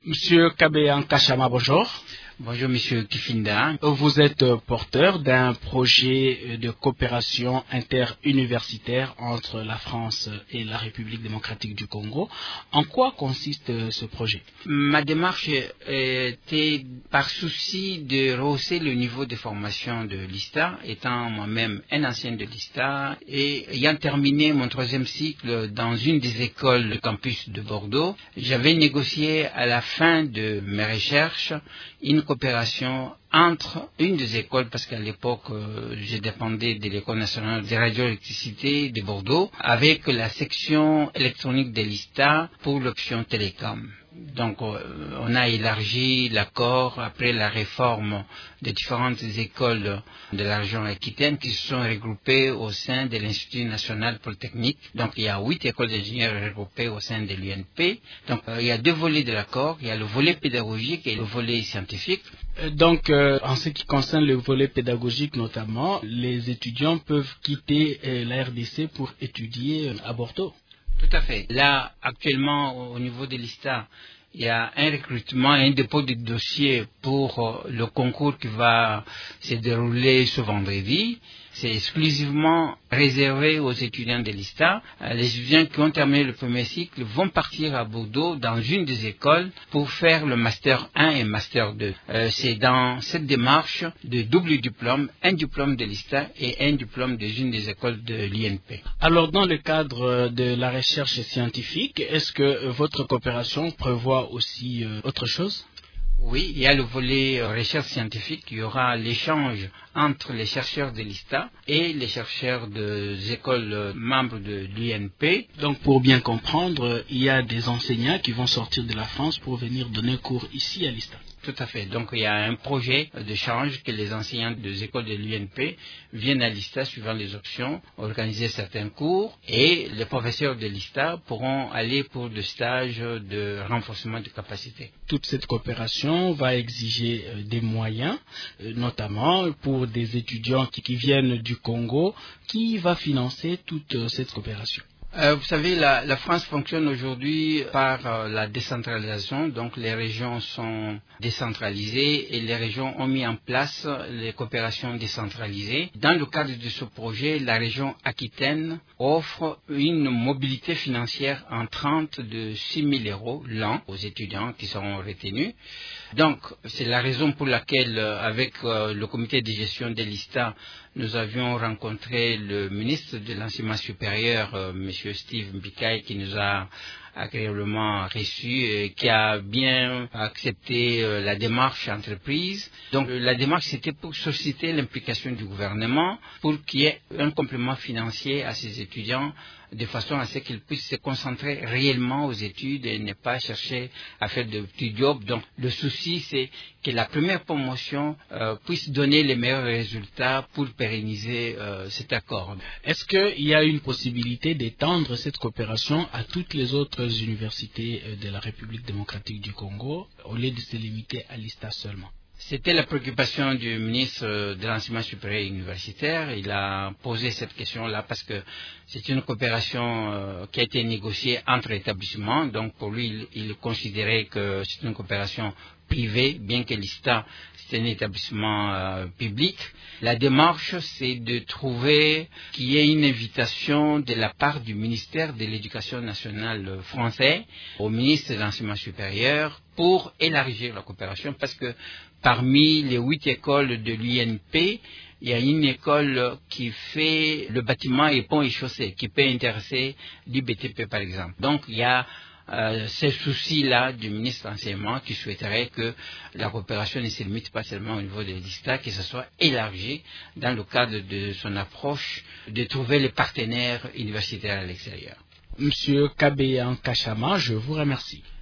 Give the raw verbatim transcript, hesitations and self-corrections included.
Monsieur Kabeyan Kachama, bonjour. Bonjour Monsieur Kifinda. Vous êtes porteur d'un projet de coopération interuniversitaire entre la France et la République démocratique du Congo. En quoi consiste ce projet? Ma démarche était par souci de rehausser le niveau de formation de l'I S T A, étant moi-même un ancien de l'I S T A et ayant terminé mon troisième cycle dans une des écoles du campus de Bordeaux. J'avais négocié à la fin de mes recherches une coopération entre une des écoles, parce qu'à l'époque euh, je dépendais de l'École nationale de radioélectricité de Bordeaux, avec la section électronique de l'I S T A pour l'option télécom. Donc euh, on a élargi l'accord après la réforme des différentes écoles de la région Aquitaine qui se sont regroupées au sein de l'Institut national polytechnique. Donc il y a huit écoles d'ingénieurs regroupées au sein de l'U N P. Donc euh, il y a deux volets de l'accord, il y a le volet pédagogique et le volet scientifique. Donc, euh, en ce qui concerne le volet pédagogique notamment, les étudiants peuvent quitter euh, la R D C pour étudier à Bordeaux. Tout à fait. Là, actuellement, au niveau de l'I S T A, il y a un recrutement et un dépôt de dossiers pour euh, le concours qui va se dérouler ce vendredi. C'est exclusivement réservé aux étudiants de l'I S T A. Les étudiants qui ont terminé le premier cycle vont partir à Bordeaux dans une des écoles pour faire le Master un et Master deux. Euh, c'est dans cette démarche de double diplôme, un diplôme de l'I S T A et un diplôme d'une des écoles de l'I N P. Alors, dans le cadre de la recherche scientifique, est-ce que votre coopération prévoit aussi euh, autre chose? Oui, il y a le volet euh, recherche scientifique. Il y aura l'échange entre les chercheurs de l'I S T A et les chercheurs des écoles euh, membres de l'U N P. Donc, pour bien comprendre, il y a des enseignants qui vont sortir de la France pour venir donner cours ici à l'I S T A. Tout à fait. Donc, il y a un projet d'échange que les enseignants des écoles de l'U N P viennent à l'I S T A suivant les options, organiser certains cours, et les professeurs de l'I S T A pourront aller pour des stages de renforcement de capacité. Toute cette coopération va exiger euh, des moyens, euh, notamment pour des étudiants qui, qui viennent du Congo. Qui va financer toute euh, cette coopération? Euh, vous savez, la, la France fonctionne aujourd'hui par euh, la décentralisation, donc les régions sont décentralisées et les régions ont mis en place les coopérations décentralisées. Dans le cadre de ce projet, la région Aquitaine offre une mobilité financière entrante de six mille euros l'an aux étudiants qui seront retenus. Donc, c'est la raison pour laquelle, euh, avec euh, le comité de gestion de l'I S T A, nous avions rencontré le ministre de l'enseignement supérieur, euh, M. Steve Mbikaï, qui nous a agréablement reçus et qui a bien accepté euh, la démarche entreprise. Donc euh, la démarche c'était pour susciter l'implication du gouvernement pour qu'il y ait un complément financier à ces étudiants de façon à ce qu'ils puissent se concentrer réellement aux études et ne pas chercher à faire de petits jobs. Donc le souci c'est que la première promotion euh, puisse donner les meilleurs résultats pour pérenniser euh, cet accord. Est-ce qu'il y a une possibilité d'étendre cette coopération à toutes les autres universités de la République démocratique du Congo au lieu de se limiter à l'I S T A seulement? C'était la préoccupation du ministre de l'enseignement supérieur et universitaire. Il a posé cette question-là parce que c'est une coopération euh, qui a été négociée entre établissements. Donc pour lui, il, il considérait que c'est une coopération privée, bien que l'I S T A c'est un établissement euh, public. La démarche, c'est de trouver qu'il y ait une invitation de la part du ministère de l'Éducation nationale français au ministre de l'enseignement supérieur pour élargir la coopération, parce que parmi les huit écoles de l'U N P, il y a une école qui fait le bâtiment et pont et chaussées, qui peut intéresser l'I B T P par exemple. Donc il y a Euh, ce souci-là du ministre de l'enseignement qui souhaiterait que la coopération ne se limite pas seulement au niveau de l'I S T A, que ce soit élargi dans le cadre de son approche de trouver les partenaires universitaires à l'extérieur. Monsieur Kabeyan Kachama, je vous remercie.